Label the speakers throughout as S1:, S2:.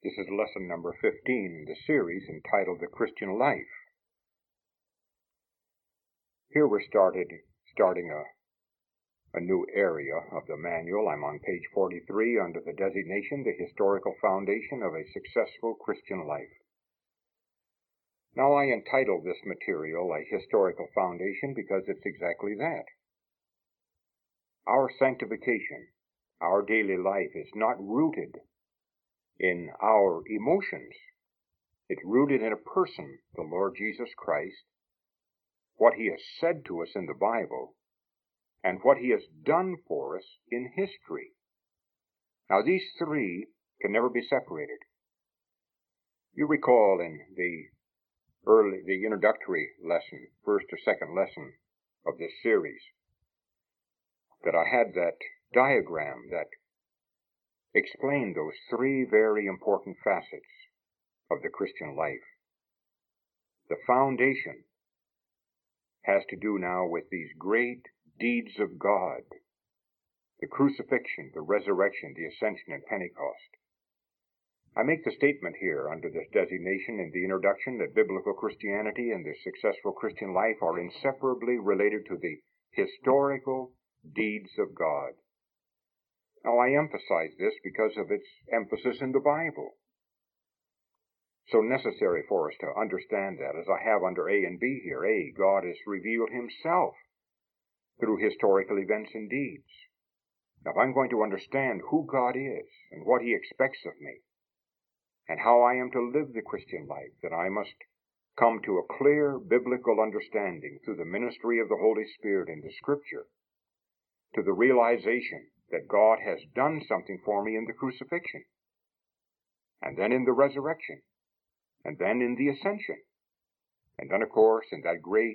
S1: This is lesson number 15 in the series entitled The Christian Life. Here we're starting a new area of the manual. I'm on page 43 under the designation, The Historical Foundation of a Successful Christian Life. Now I entitled this material a historical foundation because it's exactly that. Our sanctification, our daily life is not rooted in our emotions. It's rooted in a person, the Lord Jesus Christ, what he has said to us in the Bible, and what he has done for us in history. Now these three can never be separated. You recall in the introductory lesson, first or second lesson of this series, that I had that diagram that explained those three very important facets of the Christian life. The foundation has to do now with these great deeds of God, the crucifixion, the resurrection, the ascension, and Pentecost. I make the statement here under this designation in the introduction that biblical Christianity and the successful Christian life are inseparably related to the historical deeds of God. Now I emphasize this because of its emphasis in the Bible. So necessary for us to understand that, as I have under A and B here. A, God has revealed himself through historical events and deeds. Now if I'm going to understand who God is and what he expects of me, and how I am to live the Christian life, then I must come to a clear biblical understanding through the ministry of the Holy Spirit in the Scripture, to the realization that God has done something for me in the crucifixion, and then in the resurrection, and then in the ascension, and then, of course, in that great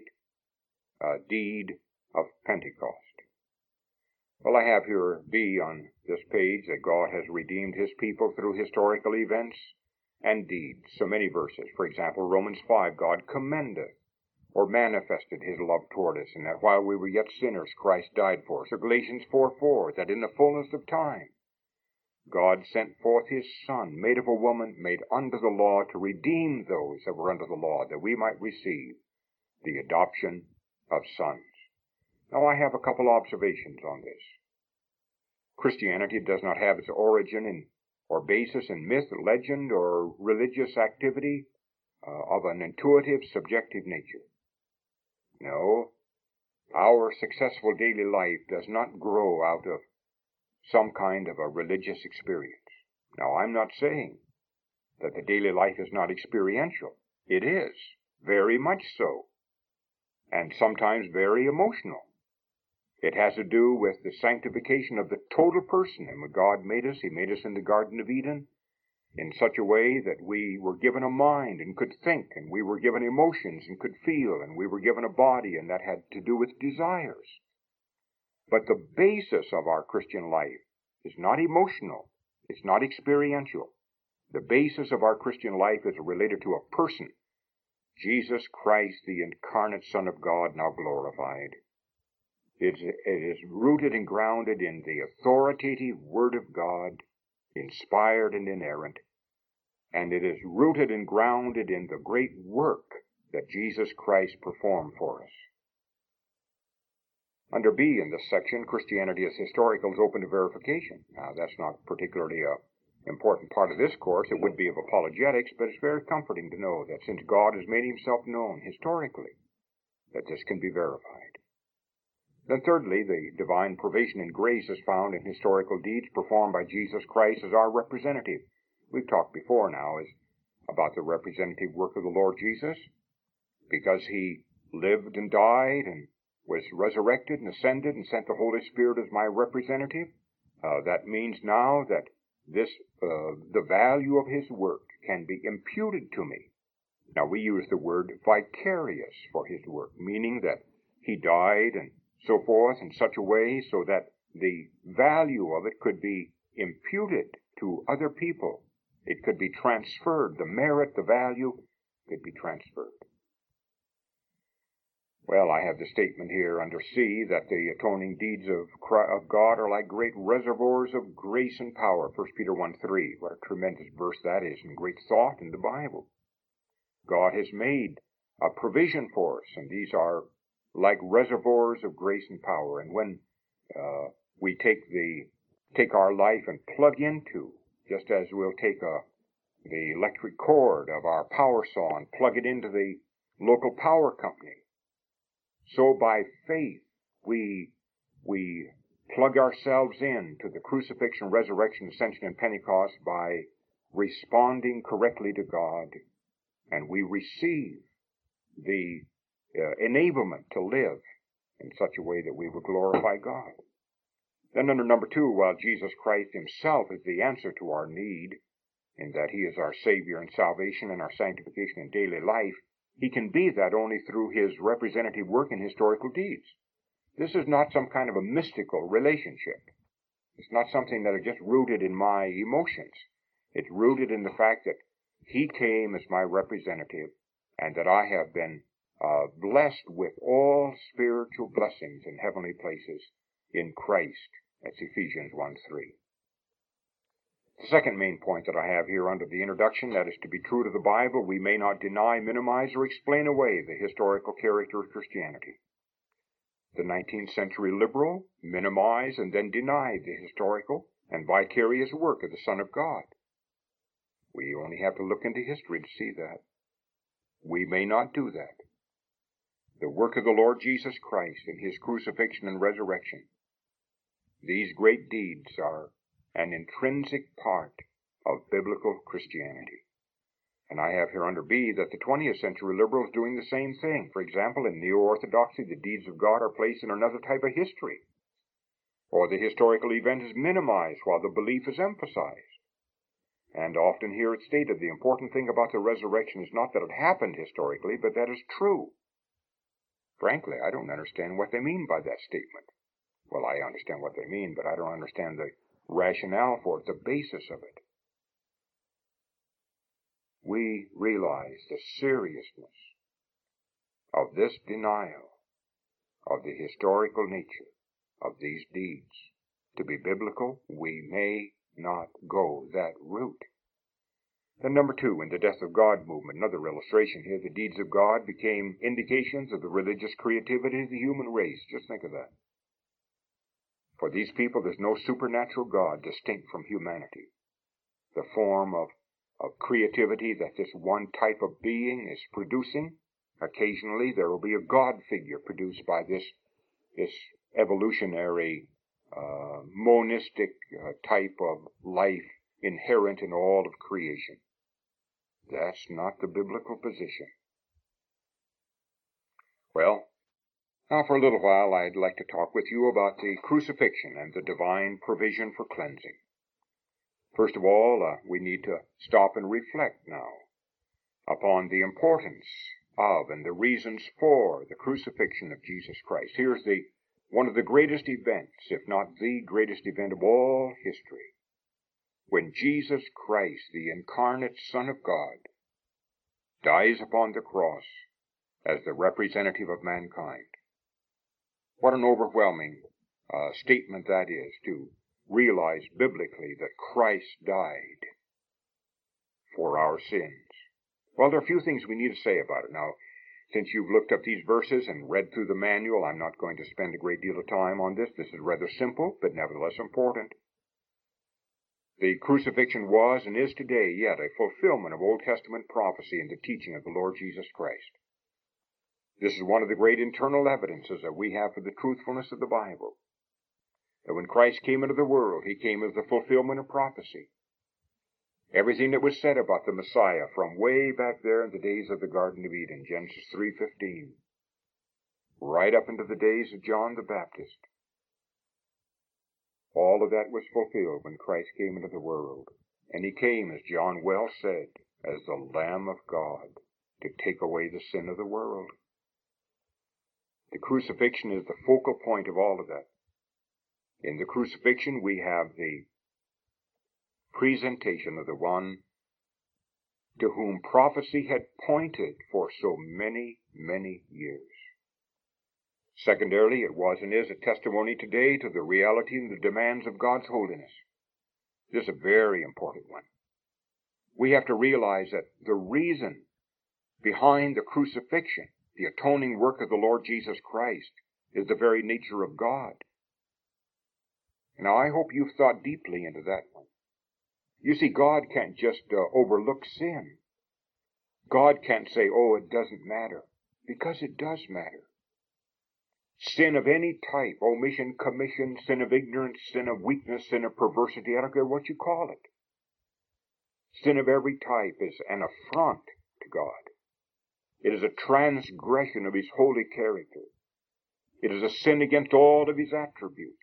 S1: deed of Pentecost. Well, I have here B on this page, that God has redeemed his people through historical events and deeds. So many verses. For example, Romans 5, God commendeth or manifested his love toward us, and that while we were yet sinners, Christ died for us. Or Galatians 4:4, that in the fullness of time, God sent forth his Son, made of a woman, made under the law, to redeem those that were under the law, that we might receive the adoption of sons. Now I have a couple observations on this. Christianity does not have its origin or basis in myth, legend, or religious activity of an intuitive, subjective nature. No, our successful daily life does not grow out of some kind of a religious experience. Now, I'm not saying that the daily life is not experiential. It is, very much so, and sometimes very emotional. It has to do with the sanctification of the total person. And when God made us, he made us in the Garden of Eden in such a way that we were given a mind and could think, and we were given emotions and could feel, and we were given a body, and that had to do with desires. But the basis of our Christian life is not emotional. It's not experiential. The basis of our Christian life is related to a person, Jesus Christ, the incarnate Son of God, now glorified. It is rooted and grounded in the authoritative Word of God, inspired and inerrant, and it is rooted and grounded in the great work that Jesus Christ performed for us. Under B in this section, Christianity as historical is open to verification. Now, that's not particularly an important part of this course. It would be of apologetics, but it's very comforting to know that since God has made himself known historically, that this can be verified. Then thirdly, the divine provision and grace is found in historical deeds performed by Jesus Christ as our representative. We've talked before now about the representative work of the Lord Jesus, because he lived and died and was resurrected and ascended and sent the Holy Spirit as my representative. That means now that the value of his work can be imputed to me. Now we use the word vicarious for his work, meaning that he died and so forth in such a way so that the value of it could be imputed to other people. It could be transferred. The merit, the value could be transferred. Well, I have the statement here under C that the atoning deeds of God are like great reservoirs of grace and power. 1 Peter 1:3. What a tremendous verse that is, and great thought in the Bible. God has made a provision for us, and these are like reservoirs of grace and power. And when we take our life and plug into, just as we'll take the electric cord of our power saw and plug it into the local power company, so by faith we plug ourselves in to the crucifixion, resurrection, ascension, and Pentecost by responding correctly to God, and we receive the enablement to live in such a way that we will glorify God. Then under number 2, while Jesus Christ himself is the answer to our need, in that he is our Savior and salvation and our sanctification in daily life, he can be that only through his representative work in historical deeds. This is not some kind of a mystical relationship. It's not something that is just rooted in my emotions. It's rooted in the fact that he came as my representative, and that I have been blessed with all spiritual blessings in heavenly places in Christ. That's Ephesians 1:3. The second main point that I have here under the introduction, that is, to be true to the Bible, we may not deny, minimize, or explain away the historical character of Christianity. The 19th century liberal minimized and then denied the historical and vicarious work of the Son of God. We only have to look into history to see that. We may not do that. The work of the Lord Jesus Christ in his crucifixion and resurrection, these great deeds are an intrinsic part of biblical Christianity. And I have here under B that the 20th century liberals doing the same thing. For example, in neo-orthodoxy, the deeds of God are placed in another type of history, or the historical event is minimized while the belief is emphasized. And often here it's stated the important thing about the resurrection is not that it happened historically, but that it's true. Frankly, I don't understand what they mean by that statement. Well, I understand what they mean, but I don't understand the rationale for it, the basis of it. We realize the seriousness of this denial of the historical nature of these deeds. To be biblical, we may not go that route. Then number 2, in the Death of God movement, another illustration here, the deeds of God became indications of the religious creativity of the human race. Just think of that. For these people, there's no supernatural God distinct from humanity. The form of creativity that this one type of being is producing, occasionally there will be a God figure produced by this evolutionary, monistic type of life inherent in all of creation. That's not the biblical position. Well, now for a little while I'd like to talk with you about the crucifixion and the divine provision for cleansing. First of all, we need to stop and reflect now upon the importance of and the reasons for the crucifixion of Jesus Christ. Here's one of the greatest events, if not the greatest event of all history, when Jesus Christ, the incarnate Son of God, dies upon the cross as the representative of mankind. What an overwhelming statement that is, to realize biblically that Christ died for our sins. Well, there are a few things we need to say about it. Now, since you've looked up these verses and read through the manual, I'm not going to spend a great deal of time on this. This is rather simple, but nevertheless important. The crucifixion was and is today yet a fulfillment of Old Testament prophecy in the teaching of the Lord Jesus Christ. This is one of the great internal evidences that we have for the truthfulness of the Bible. That when Christ came into the world, he came as the fulfillment of prophecy. Everything that was said about the Messiah from way back there in the days of the Garden of Eden, Genesis 3:15, right up into the days of John the Baptist. All of that was fulfilled when Christ came into the world. And he came, as John well said, as the Lamb of God to take away the sin of the world. The crucifixion is the focal point of all of that. In the crucifixion, we have the presentation of the one to whom prophecy had pointed for so many, many years. Secondarily, it was and is a testimony today to the reality and the demands of God's holiness. This is a very important one. We have to realize that the reason behind the crucifixion, the atoning work of the Lord Jesus Christ, is the very nature of God. Now, I hope you've thought deeply into that one. You see, God can't just overlook sin. God can't say, oh, it doesn't matter, because it does matter. Sin of any type, omission, commission, sin of ignorance, sin of weakness, sin of perversity, I don't care what you call it. Sin of every type is an affront to God. It is a transgression of His holy character. It is a sin against all of His attributes.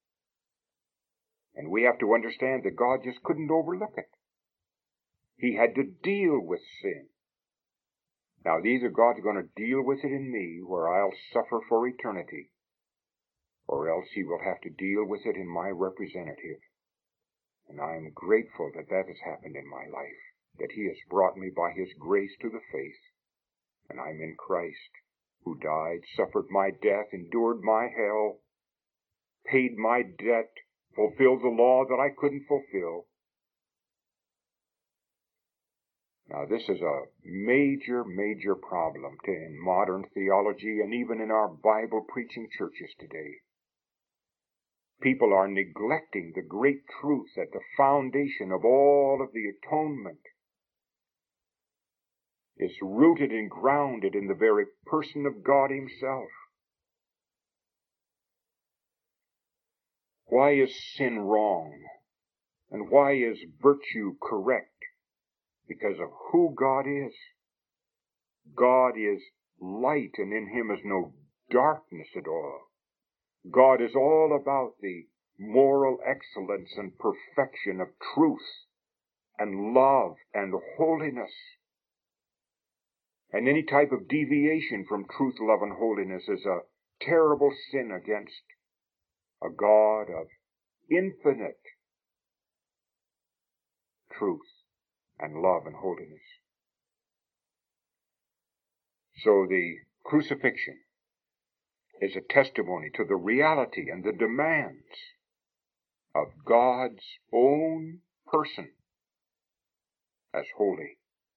S1: And we have to understand that God just couldn't overlook it. He had to deal with sin. Now, either God's going to deal with it in me, where I'll suffer for eternity, or else He will have to deal with it in my representative. And I am grateful that that has happened in my life, that He has brought me by His grace to the faith, and I'm in Christ, who died, suffered my death, endured my hell, paid my debt, fulfilled the law that I couldn't fulfill. Now, this is a major, major problem in modern theology and even in our Bible-preaching churches today. People are neglecting the great truth that the foundation of all of the atonement is rooted and grounded in the very person of God Himself. Why is sin wrong? And why is virtue correct? Because of who God is. God is light, and in Him is no darkness at all. God is all about the moral excellence and perfection of truth and love and holiness. And any type of deviation from truth, love, and holiness is a terrible sin against a God of infinite truth and love and holiness. So the crucifixion is a testimony to the reality and the demands of God's own person as holy.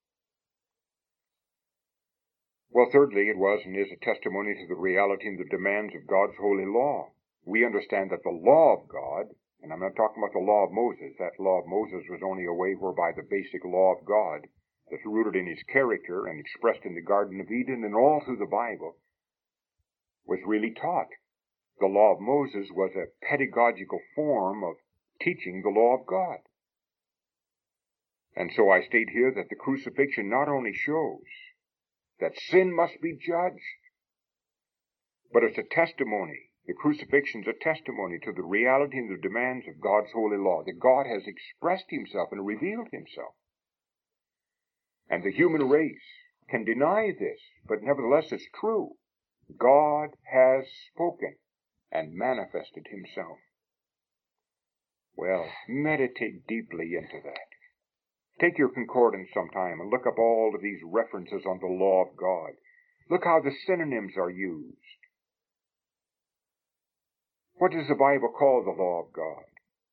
S1: Well, thirdly, it was and is a testimony to the reality and the demands of God's holy law. We understand that the law of God, and I'm not talking about the law of Moses, that law of Moses was only a way whereby the basic law of God that's rooted in His character and expressed in the Garden of Eden and all through the Bible was really taught. The law of Moses was a pedagogical form of teaching the law of God. And so I state here that the crucifixion not only shows that sin must be judged, but it's a testimony. The crucifixion's a testimony to the reality and the demands of God's holy law, that God has expressed Himself and revealed Himself. And the human race can deny this, but nevertheless it's true. God has spoken and manifested Himself. Well, meditate deeply into that. Take your concordance sometime and look up all of these references on the law of God. Look how the synonyms are used. What does the Bible call the law of God?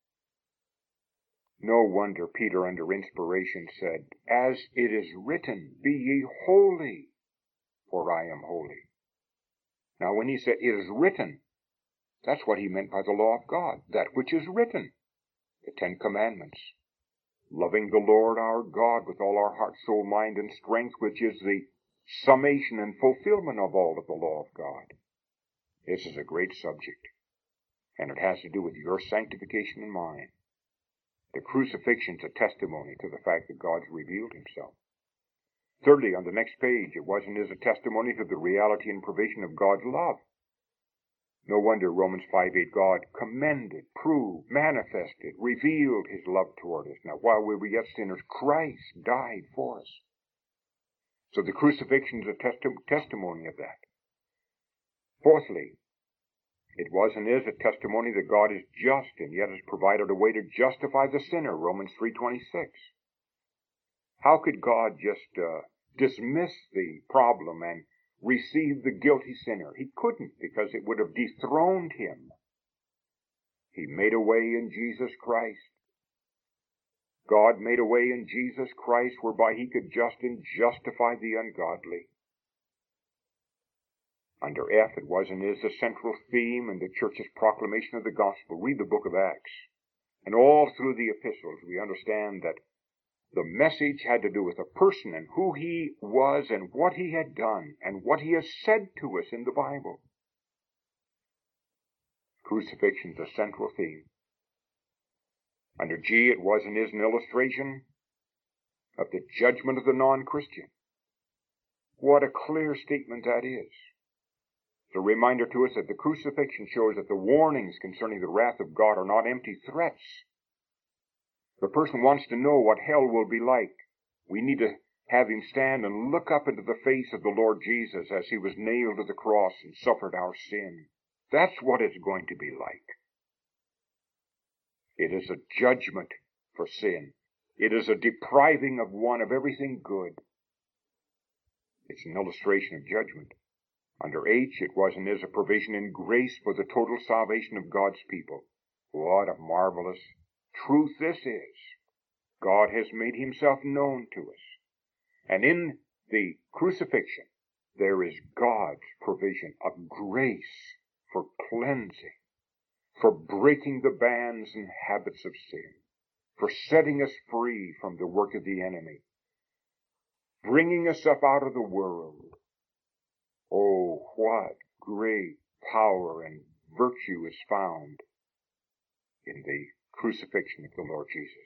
S1: No wonder Peter, under inspiration, said, "As it is written, be ye holy, for I am holy." Now, when he said it is written, that's what he meant by the law of God, that which is written, the 10 Commandments. Loving the Lord our God with all our heart, soul, mind, and strength, which is the summation and fulfillment of all of the law of God. This is a great subject, and it has to do with your sanctification and mine. The crucifixion's a testimony to the fact that God's revealed Himself. Thirdly, on the next page, it was and is a testimony to the reality and provision of God's love. No wonder Romans 5:8, God commended, proved, manifested, revealed His love toward us. Now, while we were yet sinners, Christ died for us. So the crucifixion is a testimony of that. Fourthly, it was and is a testimony that God is just and yet has provided a way to justify the sinner, Romans 3:26. How could God just dismiss the problem and receive the guilty sinner. He couldn't, because it would have dethroned him. He made a way in Jesus Christ. God made a way in Jesus Christ whereby he could justify the ungodly. Under F, it was and is the central theme in the church's proclamation of the gospel. Read the book of Acts. And all through the epistles, we understand that the message had to do with a person and who he was and what he had done and what he has said to us in the Bible. Crucifixion is a central theme. Under G, it was and is an illustration of the judgment of the non-Christian. What a clear statement that is. It's a reminder to us that the crucifixion shows that the warnings concerning the wrath of God are not empty threats. The person wants to know what hell will be like. We need to have him stand and look up into the face of the Lord Jesus as he was nailed to the cross and suffered our sin. That's what it's going to be like. It is a judgment for sin. It is a depriving of one of everything good. It's an illustration of judgment. Under H, it was and is a provision in grace for the total salvation of God's people. What a marvelous truth this is. God has made himself known to us. And in the crucifixion, there is God's provision of grace for cleansing, for breaking the bands and habits of sin, for setting us free from the work of the enemy, bringing us up out of the world. Oh, what great power and virtue is found in the crucifixion of the Lord Jesus.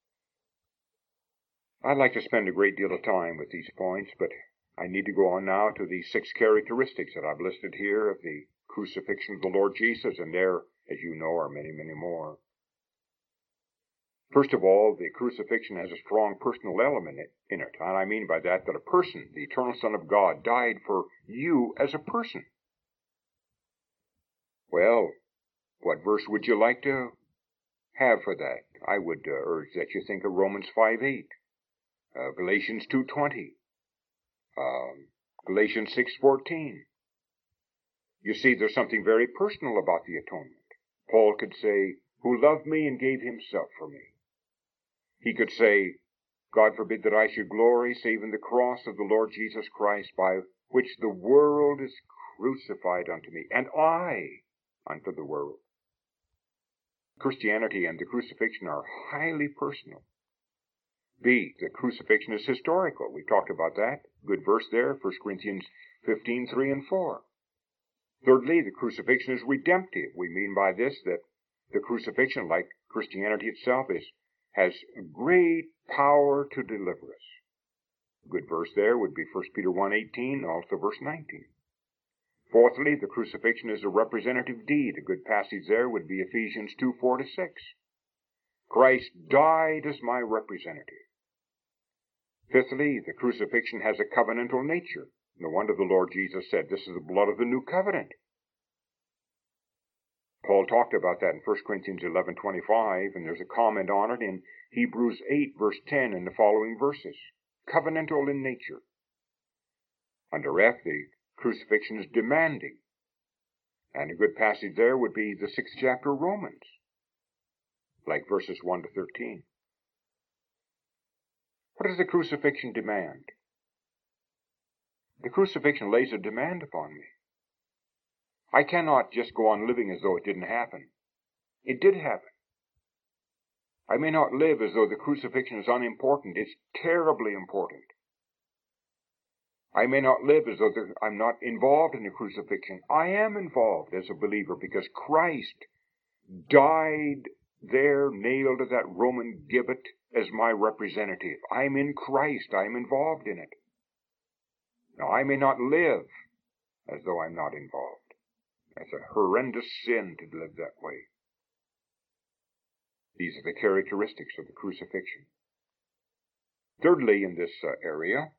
S1: I'd like to spend a great deal of time with these points, but I need to go on now to the 6 characteristics that I've listed here of the crucifixion of the Lord Jesus, and there, as you know, are many, many more. First of all, the crucifixion has a strong personal element in it. And I mean by that a person, the eternal Son of God, died for you as a person. Well, what verse would you like to have for that? I would urge that you think of Romans 5:8, Galatians 2:20, Galatians 6:14. You see, there's something very personal about the atonement. Paul could say, who loved me and gave himself for me. He could say, God forbid that I should glory save in the cross of the Lord Jesus Christ, by which the world is crucified unto me, and I unto the world. Christianity and the crucifixion are highly personal. B, the crucifixion is historical. We talked about that. Good verse there, 1 Corinthians 15:3 and 4. Thirdly, the crucifixion is redemptive. We mean by this that the crucifixion, like Christianity itself, has great power to deliver us. A good verse there would be 1 Peter 1:18, also verse 19. Fourthly, the crucifixion is a representative deed. A good passage there would be Ephesians 2:4-6. Christ died as my representative. Fifthly, the crucifixion has a covenantal nature. No wonder the Lord Jesus said, this is the blood of the new covenant. Paul talked about that in 1 Corinthians 11:25, and there's a comment on it in Hebrews 8, verse 10 and the following verses. Covenantal in nature. Under F, the crucifixion is demanding. And a good passage there would be the 6th chapter of Romans, like verses 1-13. What does the crucifixion demand? The crucifixion lays a demand upon me. I cannot just go on living as though it didn't happen. It did happen. I may not live as though the crucifixion is unimportant. It's terribly important. I may not live as though I'm not involved in the crucifixion. I am involved as a believer because Christ died there, nailed to that Roman gibbet as my representative. I'm in Christ. I'm involved in it. Now, I may not live as though I'm not involved. That's a horrendous sin to live that way. These are the characteristics of the crucifixion. Thirdly, in this area,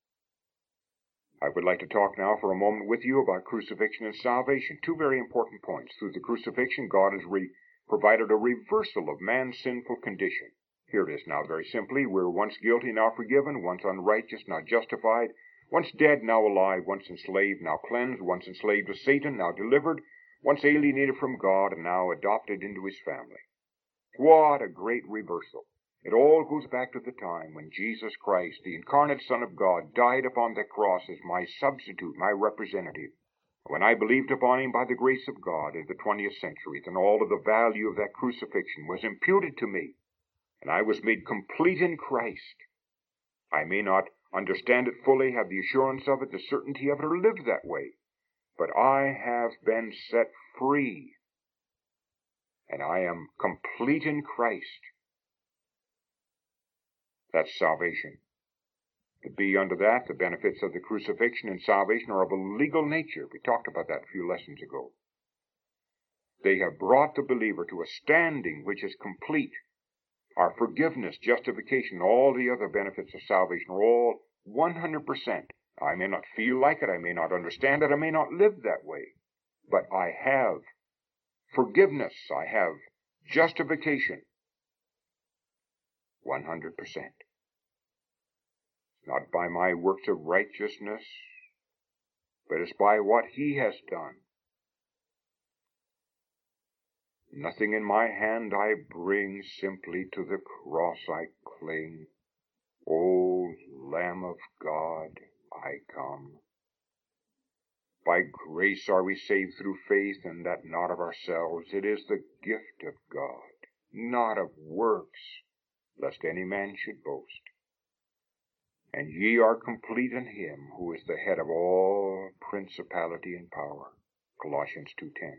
S1: I would like to talk now for a moment with you about crucifixion and salvation. Two very important points. Through the crucifixion, God has provided a reversal of man's sinful condition. Here it is now very simply. We're once guilty, now forgiven, once unrighteous, now justified, Once dead, now alive, once enslaved, now cleansed, once enslaved to Satan, now delivered, once alienated from God, and now adopted into his family. What a great reversal. It all goes back to the time when Jesus Christ, the incarnate Son of God, died upon the cross as my substitute, my representative. When I believed upon him by the grace of God in the 20th century, then all of the value of that crucifixion was imputed to me, and I was made complete in Christ. I may not understand it fully, have the assurance of it, the certainty of it, or live that way, but I have been set free, and I am complete in Christ. That's salvation. To be under that, the benefits of the crucifixion and salvation are of a legal nature. We talked about that a few lessons ago. They have brought the believer to a standing which is complete. Our forgiveness, justification, all the other benefits of salvation are all 100%. I may not feel like it, I may not understand it, I may not live that way, but I have forgiveness, I have justification, 100%. Not by my works of righteousness, but it's by what he has done. Nothing in my hand I bring, simply to the cross I cling. O Lamb of God, I come. By grace are we saved through faith, and that not of ourselves. It is the gift of God, not of works, lest any man should boast. And ye are complete in him who is the head of all principality and power. Colossians 2:10.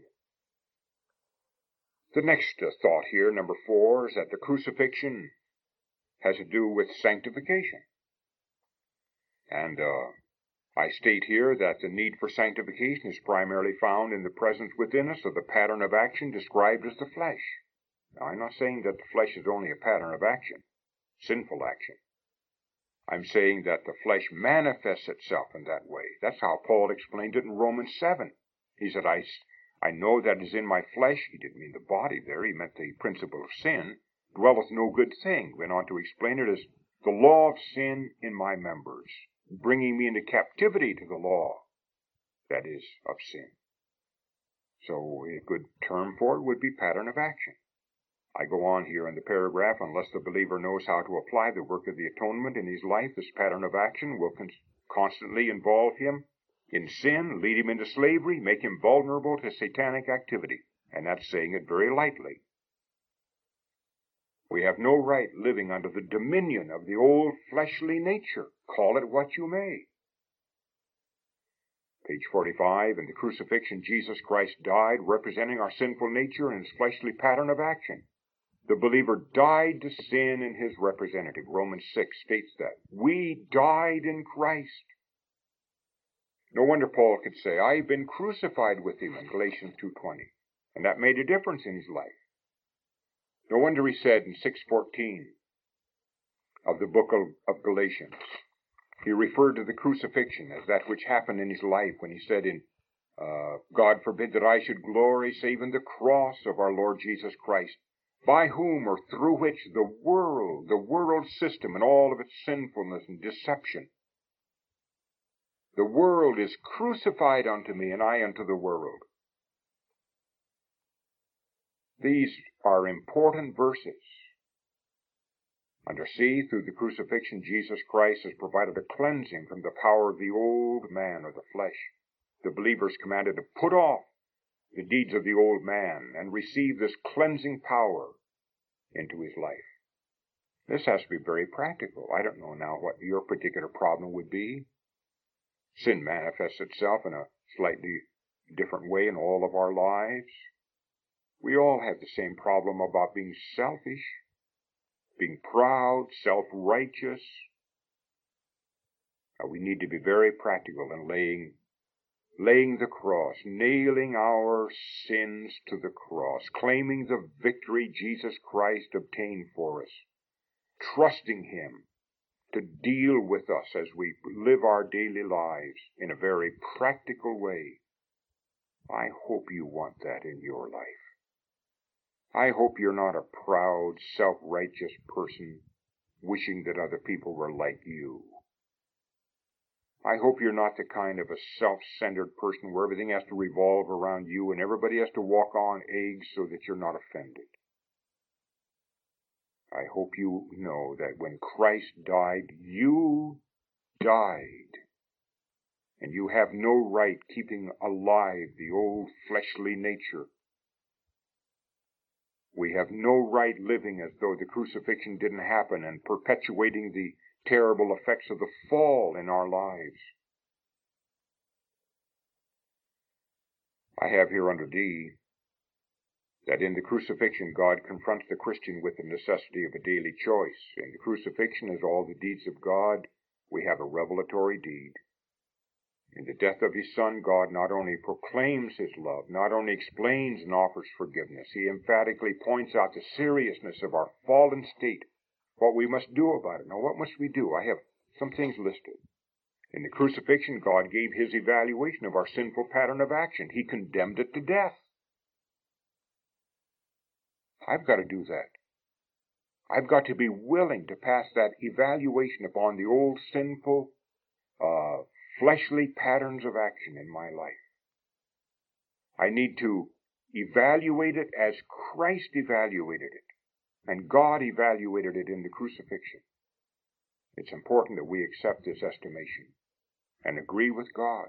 S1: The next thought here, number 4, is that the crucifixion has to do with sanctification. And I state here that the need for sanctification is primarily found in the presence within us of the pattern of action described as the flesh. Now, I'm not saying that the flesh is only a pattern of action, sinful action. I'm saying that the flesh manifests itself in that way. That's how Paul explained it in Romans 7. He said, I know that is in my flesh. He didn't mean the body there. He meant the principle of sin. Dwelleth no good thing. Went on to explain it as the law of sin in my members, bringing me into captivity to the law, that is, of sin. So a good term for it would be pattern of action. I go on here in the paragraph, unless the believer knows how to apply the work of the atonement in his life, this pattern of action will constantly involve him in sin, lead him into slavery, make him vulnerable to satanic activity. And that's saying it very lightly. We have no right living under the dominion of the old fleshly nature. Call it what you may. Page 45, in the crucifixion, Jesus Christ died, representing our sinful nature and his fleshly pattern of action. The believer died to sin in his representative. Romans 6 states that. We died in Christ. No wonder Paul could say, I've been crucified with him in Galatians 2:20. And that made a difference in his life. No wonder he said in 6:14 of the book of Galatians, he referred to the crucifixion as that which happened in his life when he said God forbid that I should glory save in the cross of our Lord Jesus Christ, by whom or through which the world system and all of its sinfulness and deception, the world is crucified unto me, and I unto the world. These are important verses. Under C, through the crucifixion, Jesus Christ has provided a cleansing from the power of the old man or the flesh. The believer is commanded to put off the deeds of the old man and receive this cleansing power into his life. This has to be very practical. I don't know now what your particular problem would be. Sin manifests itself in a slightly different way in all of our lives. We all have the same problem about being selfish, being proud, self-righteous. We need to be very practical in laying the cross, nailing our sins to the cross, claiming the victory Jesus Christ obtained for us, trusting him to deal with us as we live our daily lives in a very practical way. I hope you want that in your life. I hope you're not a proud, self-righteous person wishing that other people were like you. I hope you're not the kind of a self-centered person where everything has to revolve around you and everybody has to walk on eggs so that you're not offended. I hope you know that when Christ died, you died. And you have no right keeping alive the old fleshly nature. We have no right living as though the crucifixion didn't happen and perpetuating the terrible effects of the fall in our lives. I have here under D that in the crucifixion God confronts the Christian with the necessity of a daily choice. In the crucifixion, as all the deeds of God, we have a revelatory deed. In the death of his Son, God not only proclaims his love, not only explains and offers forgiveness, he emphatically points out the seriousness of our fallen state, what we must do about it. Now, what must we do? I have some things listed. In the crucifixion, God gave his evaluation of our sinful pattern of action. He condemned it to death. I've got to do that. I've got to be willing to pass that evaluation upon the old sinful, fleshly patterns of action in my life. I need to evaluate it as Christ evaluated it, and God evaluated it in the crucifixion. It's important that we accept this estimation and agree with God.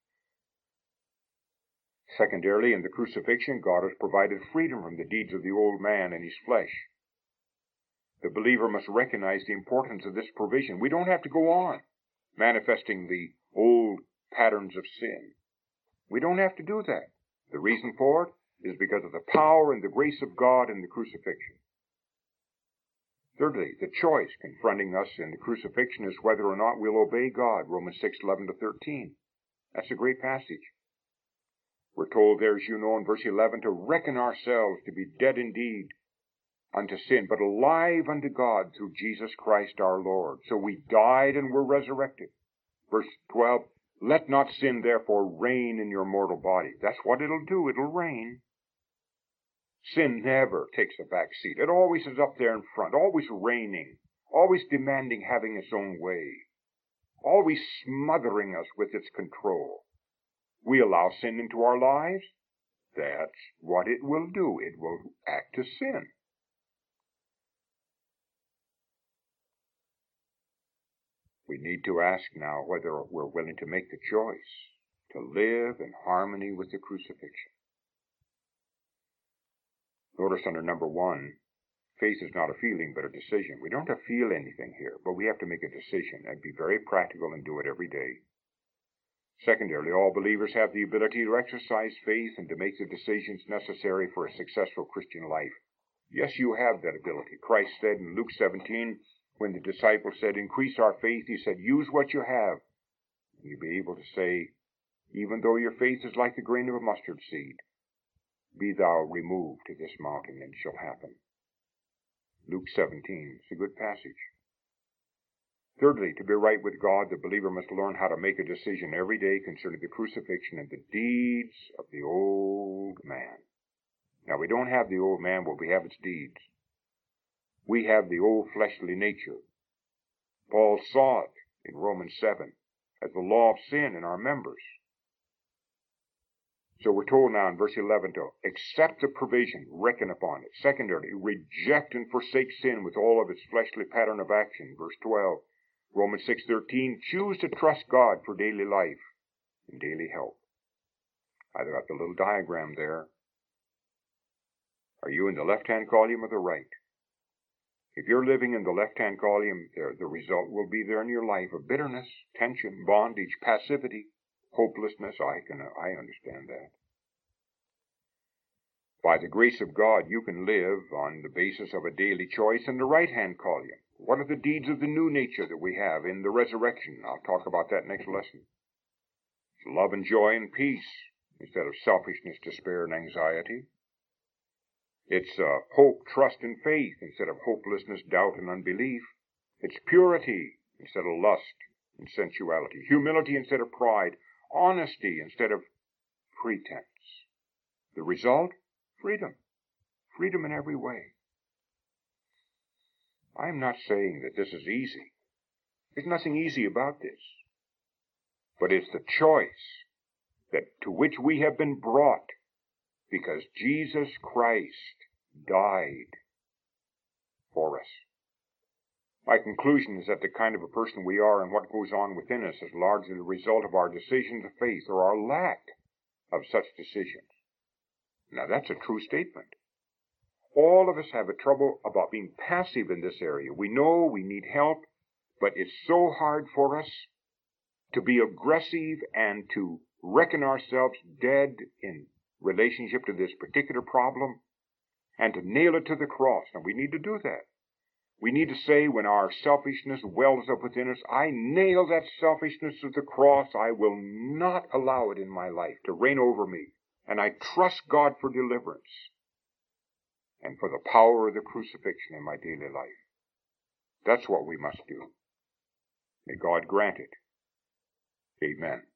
S1: Secondarily, in the crucifixion, God has provided freedom from the deeds of the old man and his flesh. The believer must recognize the importance of this provision. We don't have to go on manifesting the old patterns of sin. We don't have to do that. The reason for it is because of the power and the grace of God in the crucifixion. Thirdly, the choice confronting us in the crucifixion is whether or not we'll obey God, Romans 6:11-13. That's a great passage. We're told there, as you know, in verse 11, to reckon ourselves to be dead indeed unto sin, but alive unto God through Jesus Christ our Lord. So we died and were resurrected. Verse 12, let not sin therefore reign in your mortal body. That's what it'll do. It'll reign. Sin never takes a back seat. It always is up there in front, always reigning, always demanding having its own way, always smothering us with its control. We allow sin into our lives, that's what it will do. It will act to sin. We need to ask now whether we're willing to make the choice to live in harmony with the crucifixion. Notice under number 1, faith is not a feeling but a decision. We don't have to feel anything here, but we have to make a decision and be very practical and do it every day. Secondarily, all believers have the ability to exercise faith and to make the decisions necessary for a successful Christian life. Yes, you have that ability. Christ said in Luke 17, when the disciples said, increase our faith, he said, use what you have. And you'll be able to say, even though your faith is like the grain of a mustard seed, be thou removed to this mountain, and it shall happen. Luke 17, it's a good passage. Thirdly, to be right with God, the believer must learn how to make a decision every day concerning the crucifixion and the deeds of the old man. Now, we don't have the old man, but we have its deeds. We have the old fleshly nature. Paul saw it in Romans 7 as the law of sin in our members. So we're told now in verse 11 to accept the provision, reckon upon it. Secondarily, reject and forsake sin with all of its fleshly pattern of action. Verse 12, Romans 6:13, choose to trust God for daily life and daily help. I've got the little diagram there. Are you in the left-hand column or the right? If you're living in the left-hand column, the result will be there in your life of bitterness, tension, bondage, passivity, hopelessness. I understand that. By the grace of God, you can live on the basis of a daily choice in the right-hand column. What are the deeds of the new nature that we have in the resurrection? I'll talk about that next lesson. It's love and joy and peace instead of selfishness, despair, and anxiety. It's hope, trust, and faith instead of hopelessness, doubt, and unbelief. It's purity instead of lust and sensuality. Humility instead of pride. Honesty instead of pretense. The result? Freedom. Freedom in every way. I'm not saying that this is easy. There's nothing easy about this. but it's the choice to which we have been brought because Jesus Christ died for us. My conclusion is that the kind of a person we are and what goes on within us is largely the result of our decisions of faith or our lack of such decisions. Now that's a true statement. All of us have a trouble about being passive in this area. We know we need help, but it's so hard for us to be aggressive and to reckon ourselves dead in relationship to this particular problem and to nail it to the cross. And we need to do that. We need to say when our selfishness wells up within us, I nail that selfishness to the cross. I will not allow it in my life to reign over me. And I trust God for deliverance and for the power of the crucifixion in my daily life. That's what we must do. May God grant it. Amen.